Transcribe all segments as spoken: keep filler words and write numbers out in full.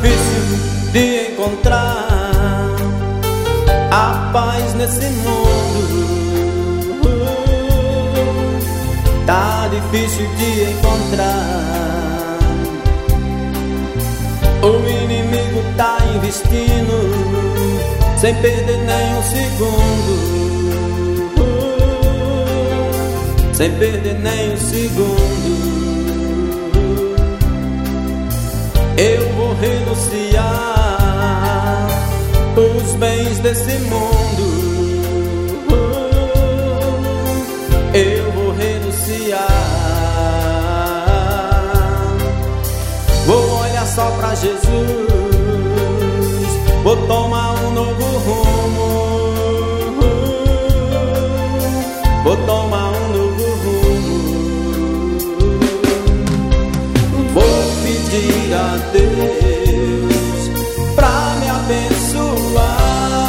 difícil de encontrar a paz nesse mundo. Tá difícil de encontrar. O inimigo tá investindo sem perder nem um segundo, sem perder nem um segundo. Eu vou renunciar os bens desse mundo. Eu vou renunciar. Vou olhar só pra Jesus. Vou tomar um novo rumo. Vou tomar um novo rumo. Vou pedir a Deus pra me abençoar.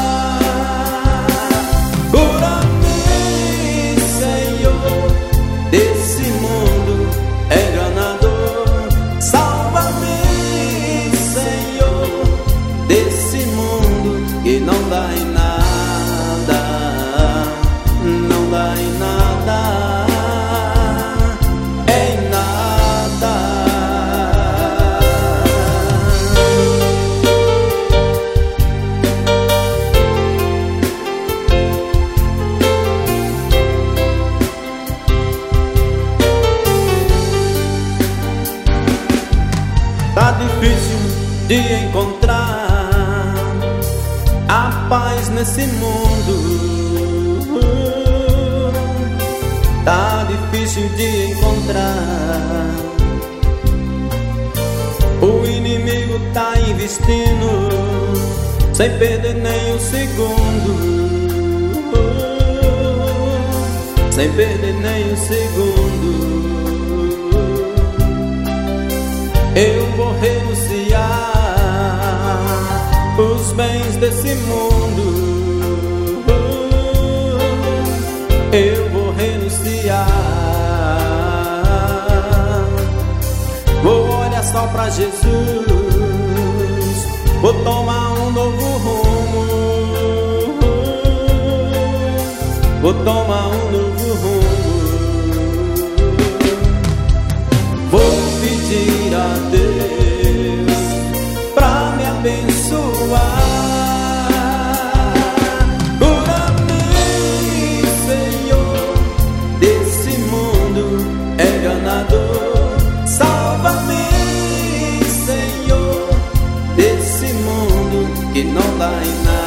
Cura-me, Senhor, desse mundo enganador. Salva-me, Senhor, desse mundo que não dá em nada, não dá em nada, em nada. Tá difícil de encontrar a paz nesse mundo. Tá difícil de encontrar. O inimigo tá investindo sem perder nem um segundo, sem perder nem um segundo. Eu vou renunciar os bens desse mundo. Eu vou renunciar. Vou olhar só pra Jesus. Vou tomar um novo rumo. Vou tomar um novo rumo. Vou pedir a Deus pra me abençoar. Cura-me, Senhor, desse mundo enganador. Salva-me, Senhor, desse mundo que não dá em nada.